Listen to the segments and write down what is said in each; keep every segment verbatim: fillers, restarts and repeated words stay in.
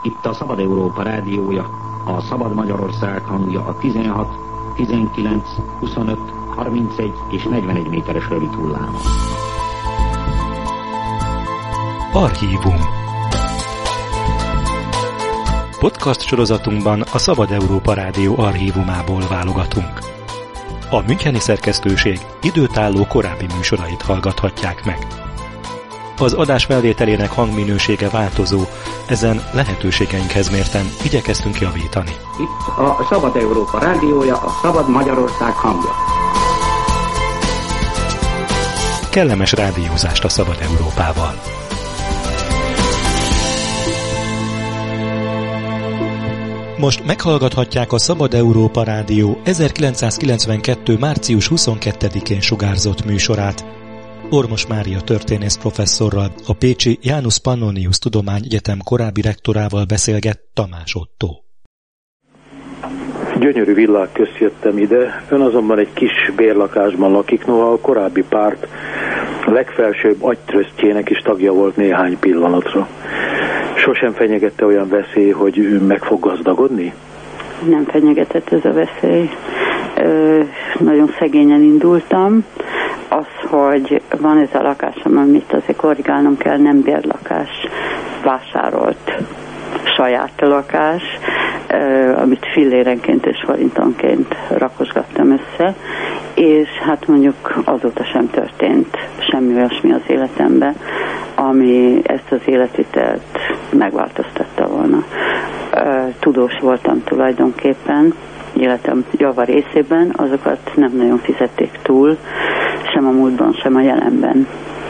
Itt a Szabad Európa rádiója, a Szabad Magyarország hangja a tizenhat, tizenkilenc, huszonöt, harmincegy és negyvenegy méteres rövid hullámon. Archívum. Podcast sorozatunkban a Szabad Európa Rádió archívumából válogatunk. A müncheni szerkesztőség időtálló korábbi műsorait hallgathatják meg. Az adás felvételének hangminősége változó, ezen lehetőségeinkhez mérten igyekeztünk javítani. Itt a Szabad Európa rádiója, a Szabad Magyarország hangja. Kellemes rádiózást a Szabad Európával! Most meghallgathatják a Szabad Európa Rádió ezerkilencszázkilencvenkettő. március huszonkettedikén sugárzott műsorát. Ormos Mária történész professzorral, a pécsi Janus Pannonius Tudományegyetem korábbi rektorával beszélget Tamás Ottó. Gyönyörű világ közt jöttem ide, ön azonban egy kis bérlakásban lakik, noha a korábbi párt legfelsőbb agytrösztjének is tagja volt néhány pillanatra. Sosem fenyegette olyan veszély, hogy ő meg fog gazdagodni? Nem fenyegetett ez a veszély. Ö, nagyon szegényen indultam. Az, hogy van ez a lakásom, amit azért korrigálnom kell, nem bérlakás, vásárolt saját lakás, amit fillérenként és forintonként rakosgattam össze, és hát mondjuk azóta sem történt semmi olyasmi az életemben, ami ezt az életvitelt megváltoztatta volna. Tudós voltam tulajdonképpen, életem java részében, azokat nem nagyon fizették túl, sem a múltban, sem a jelenben.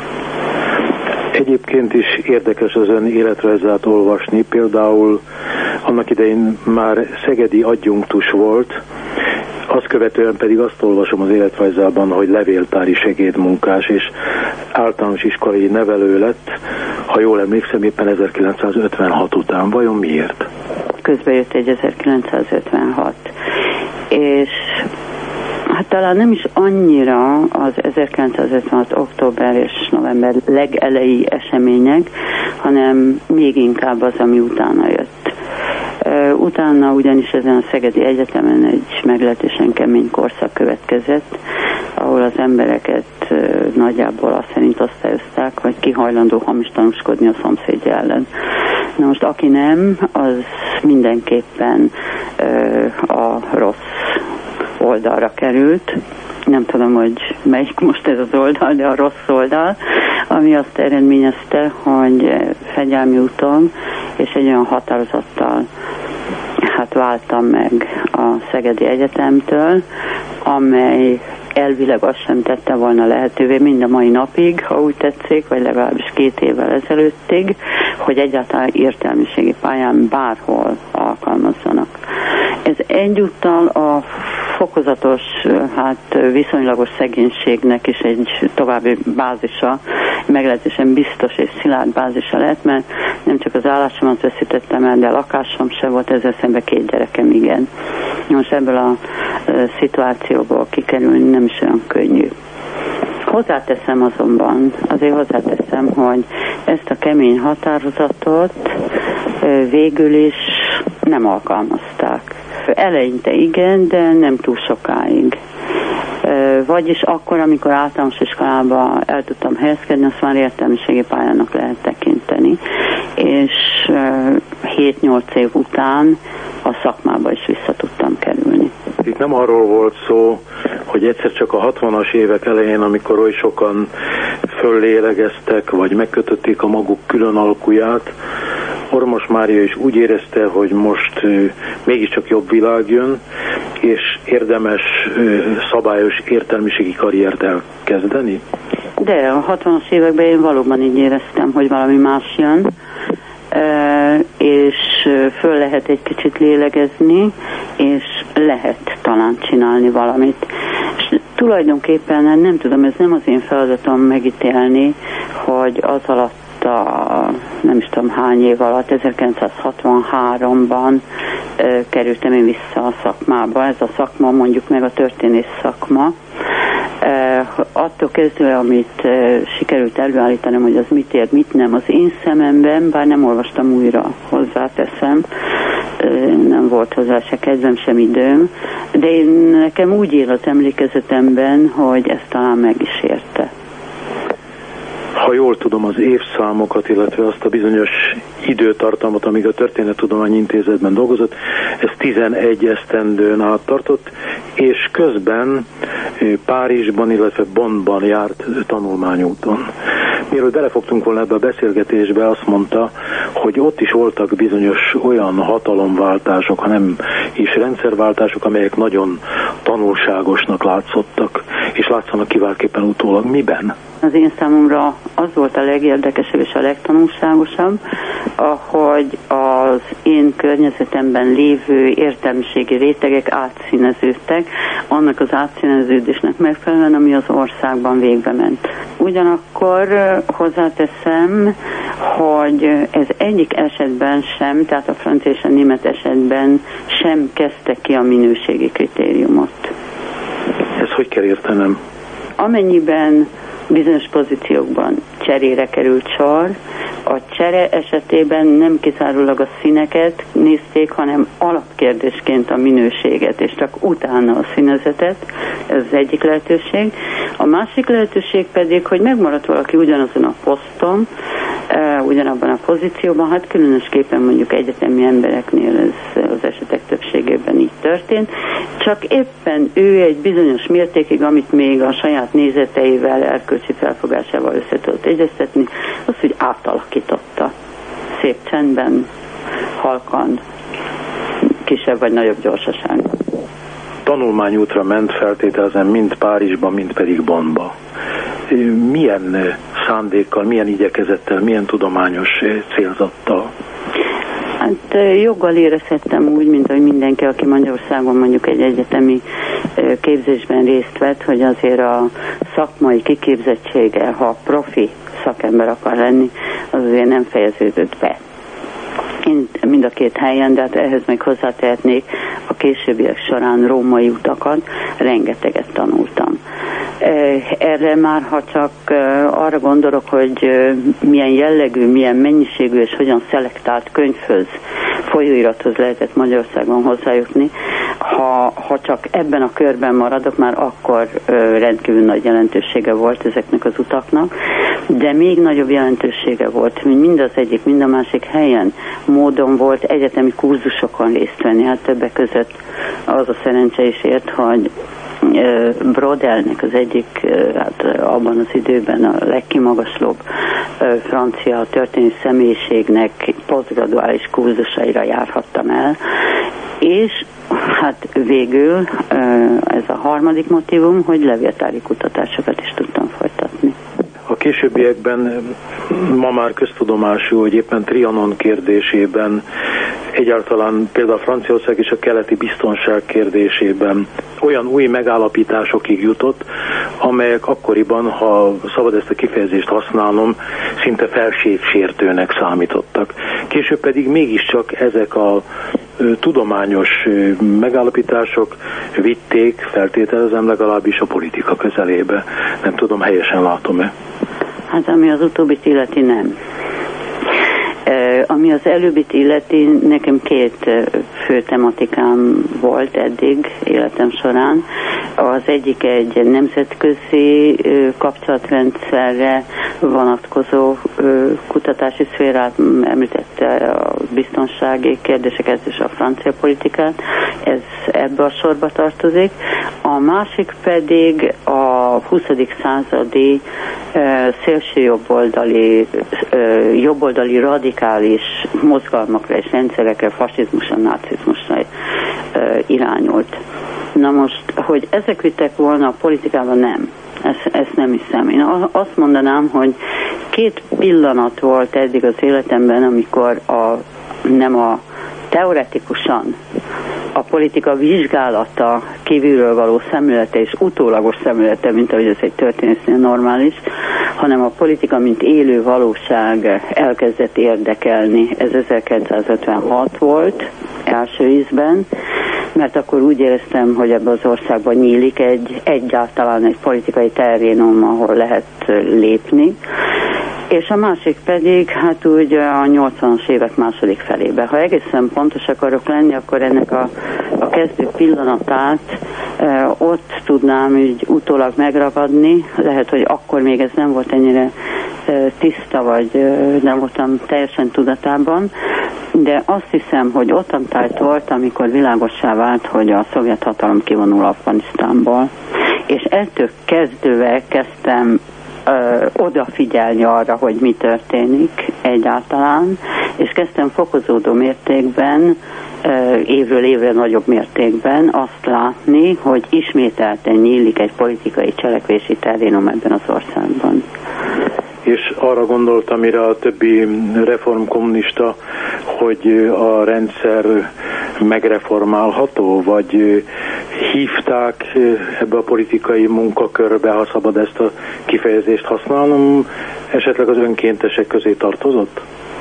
Egyébként is érdekes az ön életrajzát olvasni, például annak idején már szegedi adjunktus volt, azt követően pedig azt olvasom az életrajzában, hogy levéltári segédmunkás és általános iskolai nevelő lett, ha jól emlékszem, éppen ezerkilencszázötvenhat után. Vajon miért? Közben jött egy ezerkilencszázötvenhat, és hát talán nem is annyira az ezerkilencszázötvenhat október és november legelejé események, hanem még inkább az, ami utána jött. Utána ugyanis ezen a Szegedi Egyetemen egy meglehetősen kemény korszak következett, ahol az embereket nagyjából azt szerint osztályozták, hogy ki hajlandó hamis tanúskodni a szomszédja ellen. Na most aki nem, az mindenképpen a rossz oldalra került. Nem tudom, hogy melyik most ez az oldal, de a rossz oldal, ami azt eredményezte, hogy fegyelmi úton és egy olyan határozattal hát váltam meg a Szegedi Egyetemtől, amely elvileg azt sem tette volna lehetővé mind a mai napig, ha úgy tetszik, vagy legalábbis két évvel ezelőttig, hogy egyáltalán értelmiségi pályán bárhol alkalmazzanak. Ez egyúttal a fokozatos, hát viszonylagos szegénységnek is egy további bázisa, meglehetősen biztos és szilárd bázisa lett, mert nem csak az állásomat veszítettem el, de a lakásom se volt, ezzel szemben két gyerekem, igen. Most ebből a e, szituációból kikerülni nem is olyan könnyű. Hozzáteszem azonban, azért hozzáteszem, hogy ezt a kemény határozatot e, végül is nem alkalmazták. Eleinte igen, de nem túl sokáig. Vagyis akkor, amikor általános iskolába el tudtam helyezkedni, azt már értelmiségi pályának lehet tekinteni. És hét-nyolc év után a szakmába is vissza tudtam kerülni. Itt nem arról volt szó, hogy egyszer csak a hatvanas évek elején, amikor oly sokan föllélegeztek, vagy megkötötték a maguk külön alkuját, Ormos Mária is úgy érezte, hogy most uh, mégiscsak jobb világ jön, és érdemes uh, szabályos értelmiségi karriert elkezdeni? De a hatvanas években én valóban így éreztem, hogy valami más jön, uh, és föl lehet egy kicsit lélegezni, és lehet talán csinálni valamit. És tulajdonképpen nem tudom, ez nem az én feladatom megítélni, hogy az alatt a, nem is tudom hány év alatt, ezerkilencszázhatvanháromban e, kerültem én vissza a szakmába. Ez a szakma mondjuk meg a történész szakma. Attól kezdve, amit sikerült előállítanom, hogy az mit ér, mit nem, az én szememben, bár nem olvastam újra, hozzáteszem, nem volt hozzá se kedvem, sem időm, de én nekem úgy él az emlékezetemben, hogy ezt talán meg is érte. Ha jól tudom, az évszámokat, illetve azt a bizonyos időtartamot, amíg a Történettudományi Intézetben dolgozott, ez tizenegy esztendőn át tartott, és közben Párizsban, illetve Bonnban járt tanulmányúton. Mielőtt belefogtunk volna ebbe a beszélgetésbe, azt mondta, hogy ott is voltak bizonyos olyan hatalomváltások, hanem is rendszerváltások, amelyek nagyon tanulságosnak látszottak, és látszanak kiváltképpen utólag. Miben? Az én számomra az volt a legérdekesebb és a legtanulságosabb, ahogy az én környezetemben lévő értelmiségi rétegek átszíneződtek, annak az átszíneződésnek megfelelően, ami az országban végbe ment. Ugyanakkor hozzáteszem, hogy ez egyik esetben sem, tehát a francia és a német esetben sem kezdte ki a minőségi kritériumot. Ez hogy kell értenem? Amennyiben bizonyos pozíciókban cserére került sor, a csere esetében nem kizárólag a színeket nézték, hanem alapkérdésként a minőséget, és csak utána a színezetet, ez az egyik lehetőség. A másik lehetőség pedig, hogy megmaradt valaki ugyanazon a poszton, ugyanabban a pozícióban, hát különösképpen mondjuk egyetemi embereknél ez az esetek többségében így történt, csak éppen ő egy bizonyos mértékig, amit még a saját nézeteivel, erkölcsi felfogásával össze tudott egyeztetni, az, hogy átalakította. Szép csendben, halkan, kisebb vagy nagyobb gyorsaságban. Tanulmányútra ment, feltételezem, mind Párizsba, mind pedig Bonnba. Milyen szándékkal, milyen igyekezettel, milyen tudományos célzattal? Hát joggal érezhettem úgy, mint ahogy mindenki, aki Magyarországon mondjuk egy egyetemi képzésben részt vett, hogy azért a szakmai kiképzettsége, ha profi szakember akar lenni, az azért nem fejeződött be. Én mind a két helyen, de hát ehhez még hozzátehetnék a későbbiek során római utakat, rengeteget tanultam. Erre már, ha csak arra gondolok, hogy milyen jellegű, milyen mennyiségű és hogyan szelektált könyvhöz, folyóirathoz lehetett Magyarországon hozzájutni, ha, ha csak ebben a körben maradok, már akkor rendkívül nagy jelentősége volt ezeknek az utaknak, de még nagyobb jelentősége volt, mint mind az egyik, mind a másik helyen módon volt egyetemi kurzusokon részt venni. Hát többek között az a szerencse is ért, hogy Brodelnek az egyik, hát abban az időben a legkimagaslóbb francia történelmi személyiségnek posztgraduális kurzusaira járhattam el, és hát végül ez a harmadik motívum, hogy levéltári kutatásokat is tudtam folytatni. A későbbiekben ma már köztudomású, hogy éppen Trianon kérdésében, egyáltalán például Franciaország és a keleti biztonság kérdésében olyan új megállapításokig jutott, amelyek akkoriban, ha szabad ezt a kifejezést használnom, szinte felségsértőnek számítottak. Később pedig mégiscsak ezek a tudományos megállapítások vitték, feltételezem, legalábbis a politika közelébe. Nem tudom, helyesen látom-e? Hát ami az utóbbit illeti, nem. Ami az előbbit illeti, nekem két fő tematikám volt eddig életem során. Az egyik egy nemzetközi kapcsolatrendszerre vonatkozó kutatási szférát, említette a biztonsági kérdéseket és a francia politikát, ez ebbe a sorba tartozik. A másik pedig a huszadik századi szélsőjobboldali, jobboldali radikális mozgalmakra és rendszerekre, fasizmusra, nácizmusra irányult. Na most, hogy ezek vittek volna a politikában, nem. Ezt, ezt nem hiszem. Én azt mondanám, hogy két pillanat volt eddig az életemben, amikor a, nem a teoretikusan a politika vizsgálata, kívülről való szemlélete és utólagos szemlélete, mint ahogy ez egy történésznél normális, hanem a politika, mint élő valóság elkezdett érdekelni. Ez ezerkilencszázötvenhat volt első ízben, mert akkor úgy éreztem, hogy ebben az országban nyílik egy egyáltalán egy politikai terrénum, ahol lehet lépni. És a másik pedig, hát úgy a nyolcvanas évek második felébe. Ha egészen pontos akarok lenni, akkor ennek a, a kezdő pillanatát e, ott tudnám így utólag megragadni. Lehet, hogy akkor még ez nem volt ennyire e, tiszta, vagy e, nem voltam teljesen tudatában, de azt hiszem, hogy ottan tájt volt, amikor világossá vált, hogy a szovjet hatalom kivonul Afganisztánból. És ettől kezdve kezdtem Ö, odafigyelni arra, hogy mi történik egyáltalán, és kezdtem fokozódó mértékben, ö, évről évre nagyobb mértékben azt látni, hogy ismételten nyílik egy politikai cselekvési terrénum ebben az országban. És arra gondoltam, amire a többi reformkommunista, hogy a rendszer megreformálható, vagy hívták ebbe a politikai munkakörbe, ha szabad ezt a kifejezést használnom, esetleg az önkéntesek közé tartozott?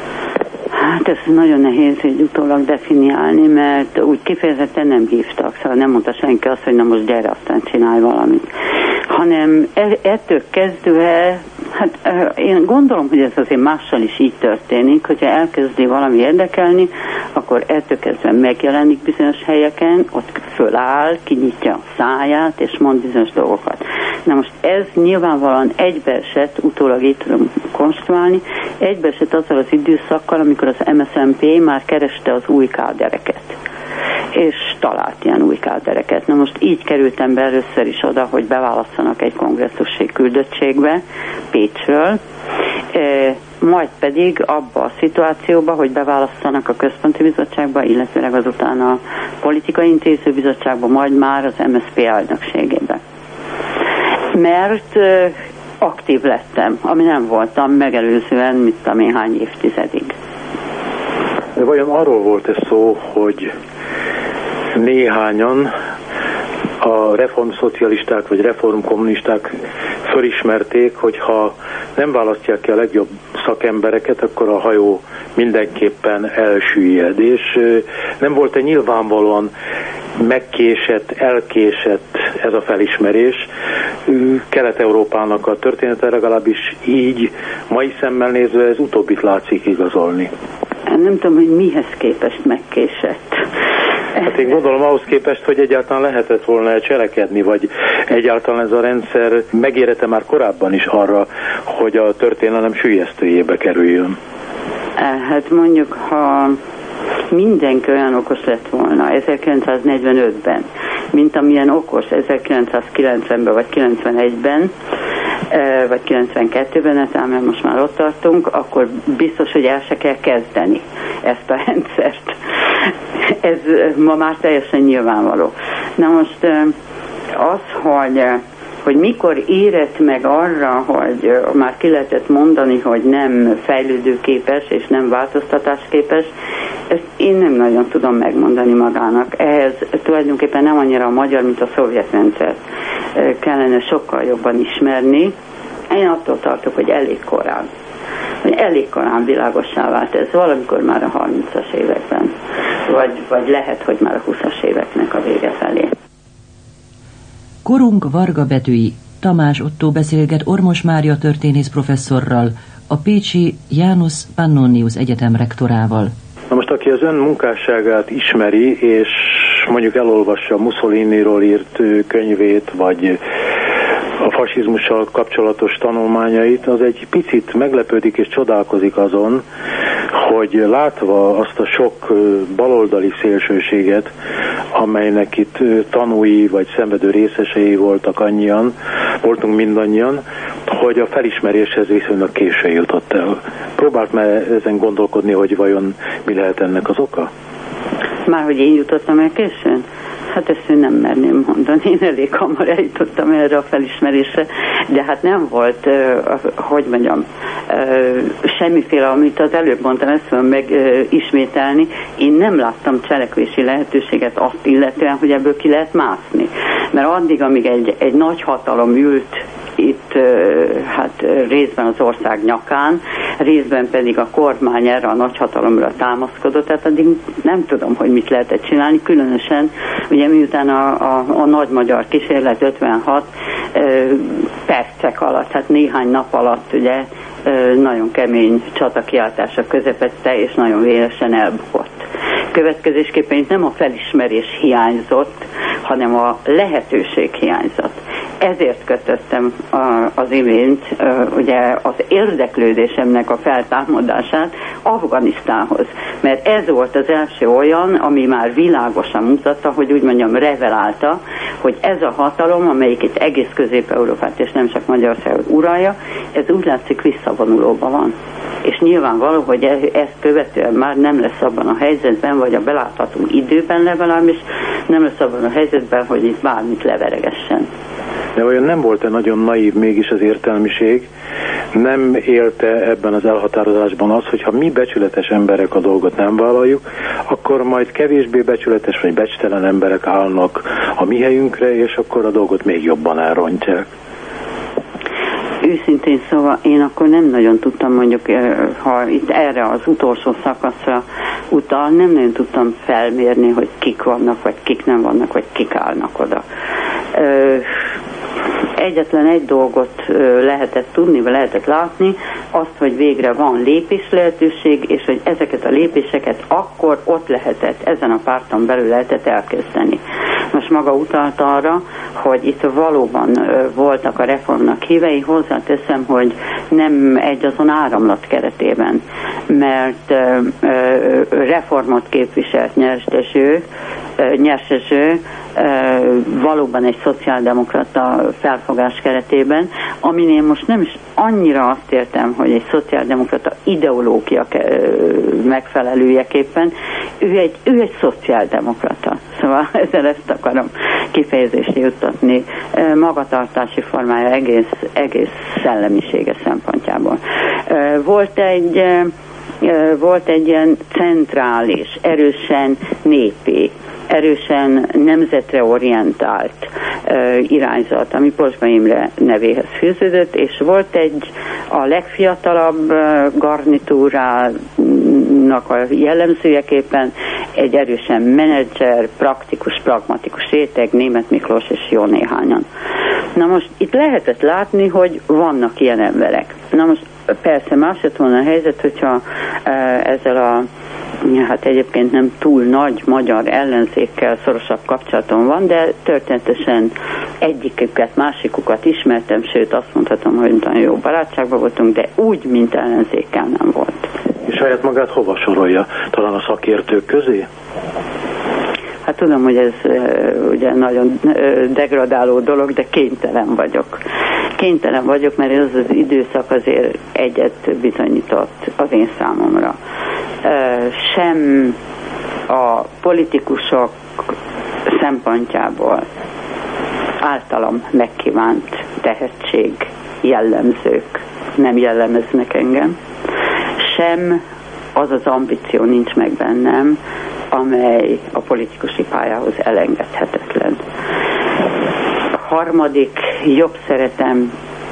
Hát ez nagyon nehéz így utólag definiálni, mert úgy kifejezetten nem hívtak, szóval nem mondta senki azt, hogy na most gyere, aztán csinálj valamit. Hanem ettől kezdve, hát én gondolom, hogy ez azért mással is így történik, hogyha elkezdi valami érdekelni, akkor ettől kezdve megjelenik bizonyos helyeken, ott föláll, kinyitja a száját, és mond bizonyos dolgokat. Na most ez nyilvánvalóan egybeesett, utólag így tudom konstruálni, egybeesett azzal az időszakkal, amikor az em es zé pé már kereste az új kádereket. És talált ilyen új kádereket. Na most így kerültem be először is oda, hogy beválasszanak egy kongresszusi küldöttségbe Pécsről, e, majd pedig abba a szituációba, hogy beválasszanak a központi bizottságba, illetőleg azután a politikai intézőbizottságba, majd már az em es zé pé elnökségébe. Mert e, aktív lettem, ami nem voltam megelőzően, mit tudom én, hány évtizedig. De vajon arról volt ez szó, hogy néhányan a reformszocialisták vagy reformkommunisták fölismerték, hogy ha nem választják ki a legjobb szakembereket, akkor a hajó mindenképpen elsüllyed. És nem volt-e nyilvánvalóan megkésett, elkésett ez a felismerés? Kelet-Európának a története legalábbis így, mai szemmel nézve ez utóbbit látszik igazolni. Nem tudom, hogy mihez képest megkésett. Hát én gondolom ahhoz képest, hogy egyáltalán lehetett volna cselekedni, vagy egyáltalán ez a rendszer megérete már korábban is arra, hogy a történelem süllyesztőjébe kerüljön. Hát mondjuk, ha mindenki olyan okos lett volna ezerkilencszáznegyvenötben, mint amilyen okos ezerkilencszázkilencvenben vagy kilencvenegyben, vagy kilencvenkettőben, hát mert most már ott tartunk, akkor biztos, hogy el se kell kezdeni ezt a rendszert. Ez ma már teljesen nyilvánvaló. Na most az, hogy, hogy mikor érett meg arra, hogy már ki lehetett mondani, hogy nem fejlődőképes és nem változtatásképes, ezt én nem nagyon tudom megmondani magának. Ehhez tulajdonképpen nem annyira a magyar, mint a szovjet rendszert kellene sokkal jobban ismerni. Én attól tartok, hogy elég korán. Hogy elég korán világossá vált ez, valamikor már a harmincas években, vagy, vagy lehet, hogy már a huszas éveknek a vége felé. Korunk Varga Betűi, Tamás Ottó beszélget Ormos Mária történész professzorral, a pécsi Janus Pannonius Egyetem rektorával. Na most, aki az ön munkásságát ismeri, és mondjuk elolvassa Mussoliniról írt könyvét, vagy a fasizmussal kapcsolatos tanulmányait, az egy picit meglepődik és csodálkozik azon, hogy látva azt a sok baloldali szélsőséget, amelynek itt tanúi vagy szenvedő részesei voltak annyian, voltunk mindannyian, hogy a felismeréshez viszonylag későn jutott el. Próbált már ezen gondolkodni, hogy vajon mi lehet ennek az oka? Már hogy én jutottam el későn? Hát ezt én nem merném mondani, én elég hamar eljutottam erre a felismerésre, de hát nem volt, uh, hogy mondjam, uh, semmiféle, amit az előbb mondtam, ezt fogom megismételni, uh, én nem láttam cselekvési lehetőséget azt illetően, hogy ebből ki lehet mászni. Mert addig, amíg egy, egy nagy hatalom ült itt hát részben az ország nyakán, részben pedig a kormány erre a nagyhatalomra támaszkodott, tehát addig nem tudom, hogy mit lehetett csinálni, különösen ugye miután a, a, a nagy magyar kísérlet ötvenhat percek alatt, hát néhány nap alatt ugye nagyon kemény csatakiáltások közepette, és nagyon véresen elbukott. Következésképpen itt nem a felismerés hiányzott, hanem a lehetőség hiányzott. Ezért kötöttem az imént ugye az érdeklődésemnek a feltámadását Afganisztánhoz, mert ez volt az első olyan, ami már világosan mutatta, hogy úgy mondjam revelálta, hogy ez a hatalom, amelyik itt egész Közép-Európát és nem csak Magyarországot uralja, ez úgy látszik visszavonulóban van. És nyilvánvaló, hogy ezt követően már nem lesz abban a helyzetben, vagy a belátható időben legalábbis nem lesz abban a helyzetben, hogy itt bármit leveregessen. De olyan nem volt-e nagyon naív mégis az értelmiség? Nem élte ebben az elhatározásban az, hogy ha mi becsületes emberek a dolgot nem vállaljuk, akkor majd kevésbé becsületes vagy becstelen emberek állnak a mi helyünkre, és akkor a dolgot még jobban elrontják. Őszintén szóval én akkor nem nagyon tudtam, mondjuk, ha itt erre az utolsó szakaszra utal, nem nagyon tudtam felmérni, hogy kik vannak, vagy kik nem vannak, vagy kik állnak oda. Egyetlen egy dolgot lehetett tudni, vagy lehetett látni, azt, hogy végre van lépés lehetőség, és hogy ezeket a lépéseket akkor ott lehetett, ezen a párton belül lehetett elkezdeni. Most maga utalt arra, hogy itt valóban voltak a reformnak hívei, hozzáteszem, hogy nem egy azon áramlat keretében, mert reformot képviselt Nyers Dezső, valóban egy szociáldemokrata felfogás keretében, amin én most nem is annyira azt értem, hogy egy szociáldemokrata ideológia megfelelőjeképpen, ő egy, ő egy szociáldemokrata. Szóval ezzel ezt akarom kifejezésre juttatni. Magatartási formája egész, egész szellemisége szempontjából. Volt egy volt egy ilyen centrális, erősen népi, erősen nemzetre orientált uh, irányzat, ami Posba Imre nevéhez fűződött, és volt egy a legfiatalabb uh, garnitúrának a jellemzőjeképpen egy erősen menedzser, praktikus, pragmatikus réteg, Németh Miklós és jó néhányan. Na most itt lehetett látni, hogy vannak ilyen emberek. Na most persze más lett volna a helyzet, hogyha uh, ezzel a hát egyébként nem túl nagy magyar ellenzékkel szorosabb kapcsolatom van, de történetesen egyiküket, másikukat ismertem, sőt azt mondhatom, hogy nagyon jó barátságban voltunk, de úgy, mint ellenzékkel nem volt. És saját magát hova sorolja? Talán a szakértők közé? Hát tudom, hogy ez uh, ugye nagyon uh, degradáló dolog, de kénytelen vagyok. Kénytelen vagyok, mert ez az időszak azért egyet bizonyított az én számomra. Uh, sem a politikusok szempontjából általam megkívánt tehetség, jellemzők nem jellemeznek engem, sem az az ambíció nincs meg bennem, amely a politikusi pályához elengedhetetlen. A harmadik, jobb szeretem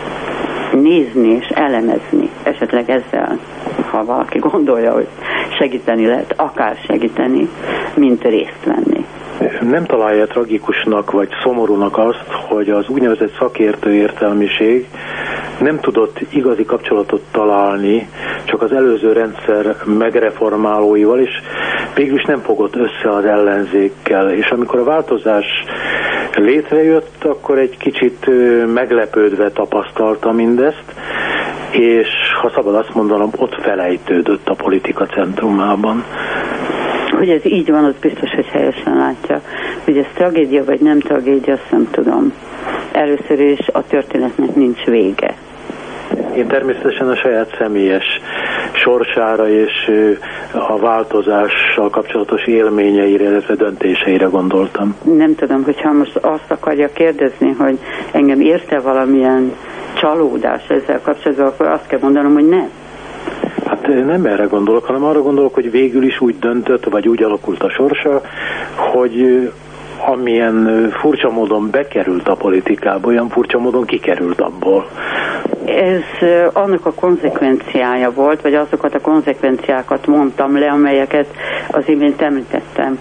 nézni és elemezni, esetleg ezzel, ha valaki gondolja, hogy segíteni lehet, akár segíteni, mint részt venni. Nem találja tragikusnak vagy szomorúnak azt, hogy az úgynevezett szakértő értelmiség nem tudott igazi kapcsolatot találni csak az előző rendszer megreformálóival, és végülis nem fogott össze az ellenzékkel. És amikor a változás létrejött, akkor egy kicsit meglepődve tapasztalta mindezt, és ha szabad azt mondanom, ott felejtődött a politika centrumában. Hogy ez így van, az biztos, hogy helyesen látja. Hogy ez tragédia vagy nem tragédia, azt nem tudom. Először is a történetnek nincs vége. Én természetesen a saját személyes sorsára és a változással kapcsolatos élményeire, illetve döntéseire gondoltam. Nem tudom, hogyha most azt akarja kérdezni, hogy engem érte valamilyen csalódás ezzel kapcsolatban, akkor azt kell mondanom, hogy nem. Hát nem erre gondolok, hanem arra gondolok, hogy végül is úgy döntött, vagy úgy alakult a sorsa, hogy amilyen furcsa módon bekerült a politikába, olyan furcsa módon kikerült abból. Ez annak a konzekvenciája volt, vagy azokat a konzekvenciákat mondtam le, amelyeket az imént említettem.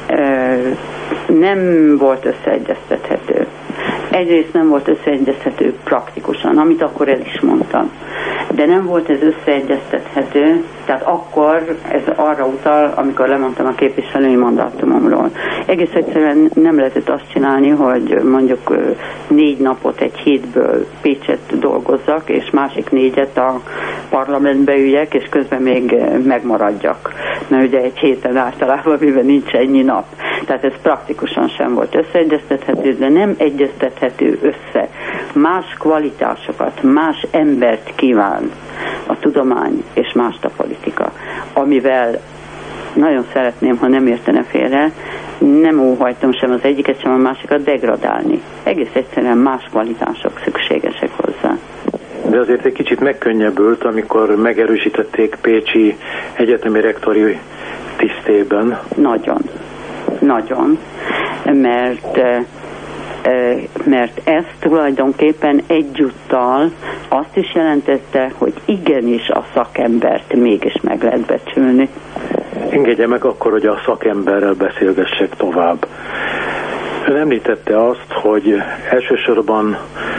Nem volt összeegyeztethető. Egyrészt nem volt összeegyeztethető praktikusan, amit akkor el is mondtam. De nem volt ez összeegyeztethető, tehát akkor ez arra utal, amikor lemondtam a képviselői mandátumomról. Egész egyszerűen nem lehetett azt csinálni, hogy mondjuk négy napot egy hétből Pécset dolgozzak, és másik négyet a parlamentbe üljek, és közben még megmaradjak. Mert ugye egy héten általában, mivel nincs ennyi nap. Tehát ez praktikusan sem volt összeegyeztethető, de nem egyeztethető össze. Más kvalitásokat, más embert kíván a tudomány, és más a politika. Amivel nagyon szeretném, ha nem értene félre, nem óhajtom sem az egyiket, sem a másikat degradálni. Egész egyszerűen más kvalitások szükségesek hozzá. De azért egy kicsit megkönnyebbült, amikor megerősítették pécsi egyetemi rektori tisztében. Nagyon. Nagyon. Mert... mert ez tulajdonképpen egyúttal azt is jelentette, hogy igenis a szakembert mégis meg lehet becsülni. Engedje meg akkor, hogy a szakemberrel beszélgessek tovább. Ön említette azt, hogy elsősorban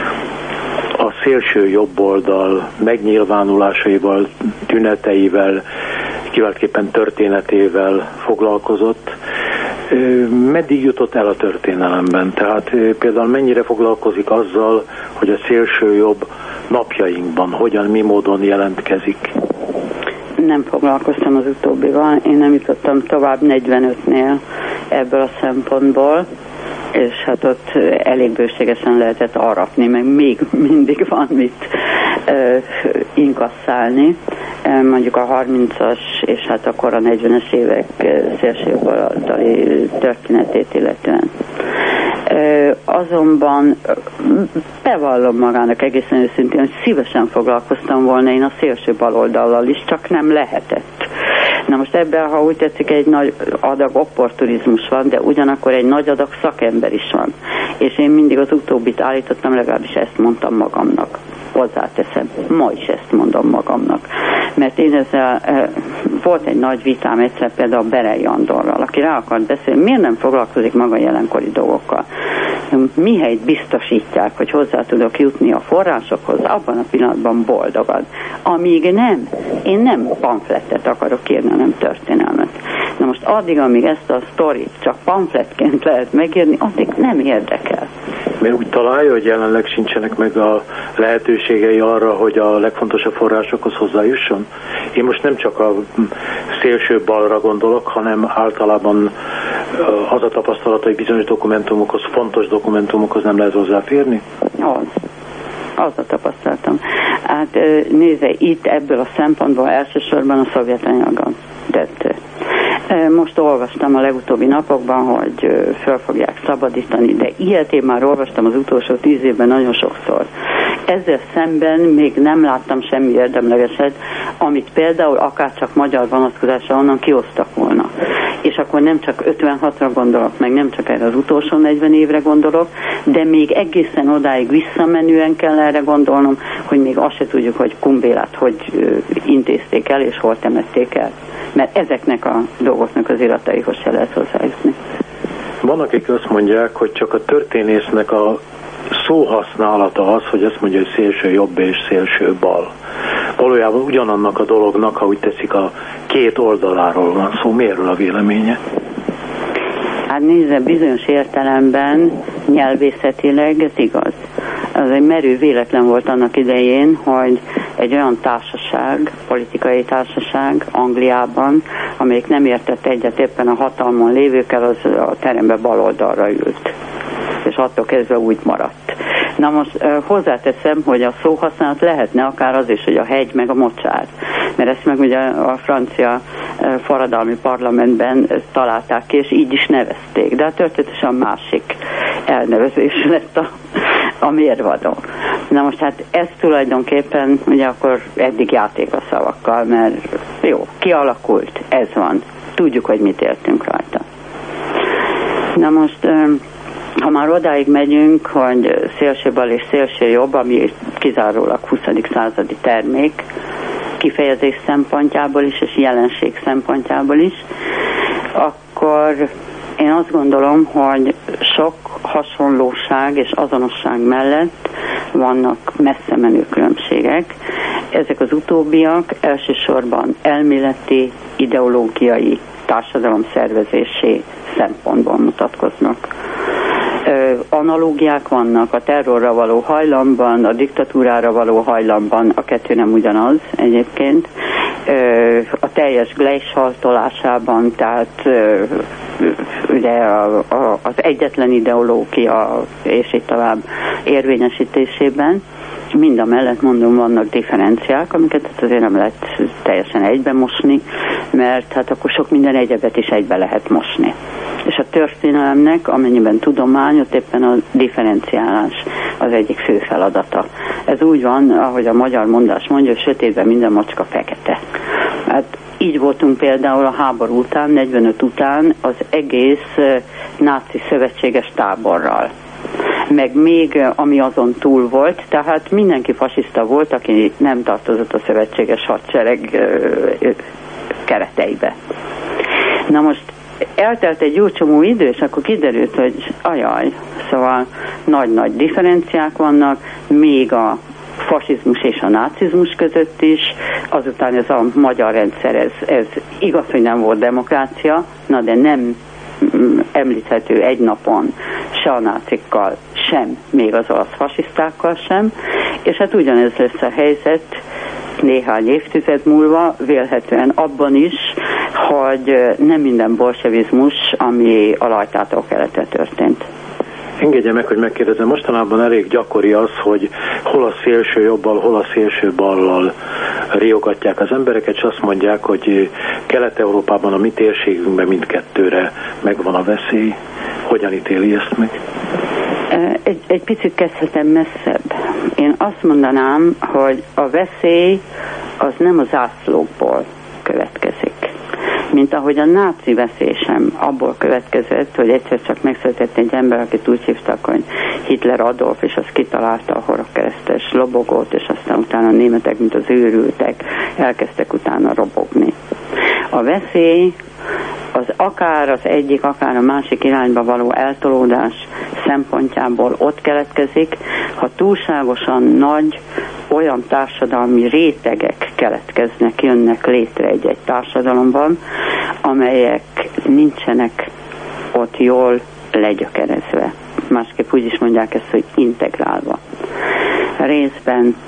a szélső jobboldal megnyilvánulásaival, tüneteivel, kiváltképpen történetével foglalkozott. Meddig jutott el a történelemben? Tehát például mennyire foglalkozik azzal, hogy a szélső jobb napjainkban hogyan, mi módon jelentkezik? Nem foglalkoztam az utóbbival, én nem jutottam tovább negyvenötnél ebből a szempontból, és hát ott elég bőségesen lehetett aratni, meg még mindig van mit uh, inkasszálni. Mondjuk a harmincas és hát akkor a negyvenes évek szélsőjobboldali történetét illetően. Azonban bevallom magának egészen őszintén, hogy szívesen foglalkoztam volna én a szélső baloldallal is, csak nem lehetett. Na most ebben, ha úgy tetszik, egy nagy adag opportunizmus van, de ugyanakkor egy nagy adag szakember is van. És én mindig az utóbbit állítottam, legalábbis ezt mondtam magamnak. Hozzáteszem, ma is ezt mondom magamnak. Mert én ezzel, e, volt egy nagy vitám egyszer például Berei Andorral, aki rá akart beszélni, miért nem foglalkozik maga jelenkori dolgokkal. Mihelyt biztosítják, hogy hozzá tudok jutni a forrásokhoz, abban a pillanatban boldogan. Amíg nem, én nem pamflettet akarok írni, hanem történelmet. Na most addig, amíg ezt a sztorit csak pamfletként lehet megírni, addig nem érdekel. Mert úgy találja, hogy jelenleg sincsenek meg a lehetőségei arra, hogy a legfontosabb forrásokhoz hozzájusson? Én most nem csak a szélső balra gondolok, hanem általában az a tapasztalat, hogy bizonyos dokumentumokhoz, fontos dokumentumokhoz nem lehet hozzáférni? Az. Az a tapasztalatom. Hát nézze, itt ebből a szempontból elsősorban a szovjet anyaggal tett. Most olvastam a legutóbbi napokban, hogy föl fogják szabadítani, de ilyet én már olvastam az utolsó tíz évben nagyon sokszor. Ezzel szemben még nem láttam semmi érdemlegeset, amit például akárcsak magyar vonatkozásra onnan kiosztak volna. És akkor nem csak ötvenhatra gondolok, meg nem csak erre az utolsó negyven évre gondolok, de még egészen odáig visszamenően kell erre gondolnom, hogy még azt se tudjuk, hogy Kumbélát hogy intézték el, és hol temették el. Mert ezeknek a dolgoknak az irataihoz se lehet hozzájutni. Vannak, akik azt mondják, hogy csak a történésznek a szóhasználata az, hogy azt mondja, hogy szélső jobb és szélső bal. Valójában ugyanannak a dolognak, ha úgy teszik, a két oldaláról van szó. Miről a véleménye? Hát nézze, bizonyos értelemben nyelvészetileg ez igaz. Az egy merő véletlen volt annak idején, hogy egy olyan társaság, politikai társaság Angliában, amelyik nem értett egyet éppen a hatalmon lévőkkel, az a terembe baloldalra ült. És attól kezdve úgy maradt. Na most uh, hozzáteszem, hogy a szóhasználat lehetne akár az is, hogy a hegy meg a mocsár. Mert ezt meg ugye a francia uh, forradalmi parlamentben uh, találták ki, és így is nevezték. De történetesen másik elnevezés lett a, a mérvadó. Na most hát ez tulajdonképpen ugye akkor eddig játék a szavakkal, mert jó, kialakult, ez van. Tudjuk, hogy mit értünk rajta. Na most, ha már odáig megyünk, hogy szélső bal és szélső jobb, ami kizárólag huszadik századi termék, kifejezés szempontjából is, és jelenség szempontjából is, akkor én azt gondolom, hogy sok hasonlóság és azonosság mellett vannak messze menő különbségek. Ezek az utóbbiak elsősorban elméleti, ideológiai, társadalomszervezési szempontból mutatkoznak. Analógiák vannak a terrorra való hajlamban, a diktatúrára való hajlamban, a kettő nem ugyanaz egyébként, a teljes gleichhaltolásában, tehát ugye az egyetlen ideológia és így tovább érvényesítésében. Mind a mellett mondom, vannak differenciák, amiket azért nem lehet teljesen egybe mosni, mert hát akkor sok minden egyebet is egybe lehet mosni. És a történelemnek, amennyiben tudomány, ott éppen a differenciálás az egyik fő feladata. Ez úgy van, ahogy a magyar mondás mondja, hogy sötétben minden macska fekete. Hát így voltunk például a háború után, negyvenöt után az egész náci szövetséges táborral. Meg még ami azon túl volt, tehát mindenki fasiszta volt, aki nem tartozott a szövetséges hadsereg kereteibe. Na most eltelt egy jó csomó idő, és akkor kiderült, hogy ajaj, szóval nagy-nagy differenciák vannak, még a fasizmus és a nácizmus között is, azután ez a magyar rendszer, ez, ez igaz, hogy nem volt demokrácia, na de nem említhető egy napon se a nácikkal, sem, még az olasz fasisztákkal sem, és hát ugyanez lesz a helyzet néhány évtized múlva, vélhetően abban is, hogy nem minden bolsevizmus, ami a lajtától keletre történt. Engedje meg, hogy megkérdezem, mostanában elég gyakori az, hogy hol a szélső jobbal, hol a szélső ballal riogatják az embereket, és azt mondják, hogy Kelet-Európában, a mi térségünkben mindkettőre megvan a veszély. Hogyan ítéli ezt meg? Egy, egy picit kezdhetem messzebb. Én azt mondanám, hogy a veszély az nem az zászlókból következik. Mint ahogy a náci veszély sem abból következett, hogy egyszer csak megszületett egy ember, akit úgy hívtak, hogy Hitler Adolf, és az kitalálta a horogkeresztes lobogót, és aztán utána a németek, mint az őrültek, elkezdtek utána robogni. A veszély az akár az egyik, akár a másik irányba való eltolódás szempontjából ott keletkezik, ha túlságosan nagy olyan társadalmi rétegek keletkeznek, jönnek létre egy-egy társadalomban, amelyek nincsenek ott jól legyökerezve. Másképp úgy is mondják ezt, hogy integrálva. Részben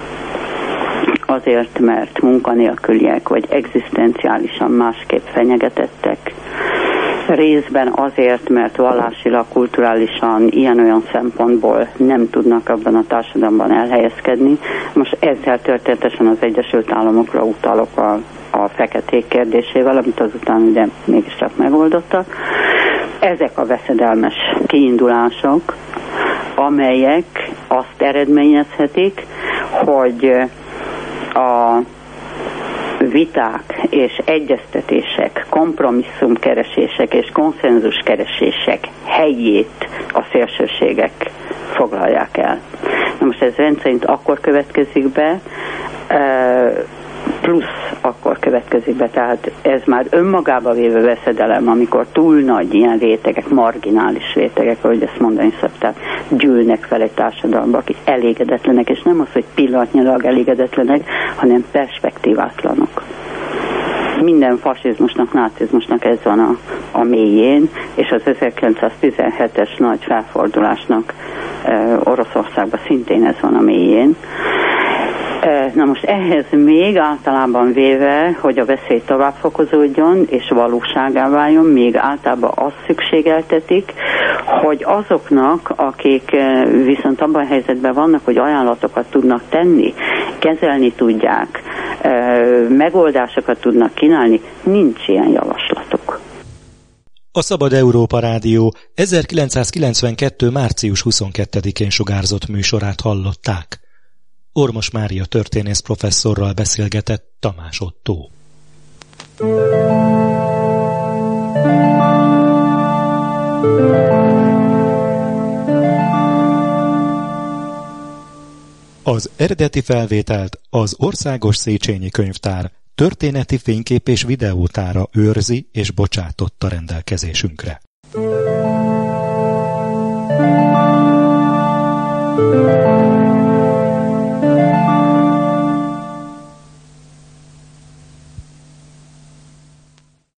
azért, mert munkanélküliek, vagy egzisztenciálisan másképp fenyegetettek. Részben azért, mert vallásilag, kulturálisan ilyen-olyan szempontból nem tudnak abban a társadalomban elhelyezkedni. Most ezzel történetesen az Egyesült Államokra utalok a, a feketék kérdésével, amit azután ugye mégiscsak megoldotta. Ezek a veszedelmes kiindulások, amelyek azt eredményezhetik, hogy a viták és egyeztetések, kompromisszumkeresések és konszenzuskeresések helyét a szélsőségek foglalják el. Na most ez rendszerint akkor következik be, plusz akkor következik be, tehát ez már önmagába véve veszedelem, amikor túl nagy ilyen rétegek, marginális rétegek, ahogy ezt mondani szokták, gyűlnek fel egy társadalomba, akik elégedetlenek, és nem az, hogy pillanatnyilag elégedetlenek, hanem perspektívátlanok. Minden fasizmusnak, nácizmusnak ez van a, a mélyén, és az ezerkilencszáztizenhetes nagy felfordulásnak e, Oroszországban szintén ez van a mélyén. Na most ehhez még általában véve, hogy a veszély tovább fokozódjon és valóságá váljon, még általában azt szükségeltetik, hogy azoknak, akik viszont abban a helyzetben vannak, hogy ajánlatokat tudnak tenni, kezelni tudják, megoldásokat tudnak kínálni, nincs ilyen javaslatuk. A Szabad Európa Rádió ezerkilencszázkilencvenkettő. március huszonkettedikén sugárzott műsorát hallották. Ormos Mária történész professzorral beszélgetett Tamás Ottó. Thank you. Az eredeti felvételt az Országos Széchenyi Könyvtár történeti fénykép- és videótára őrzi és bocsátotta rendelkezésünkre.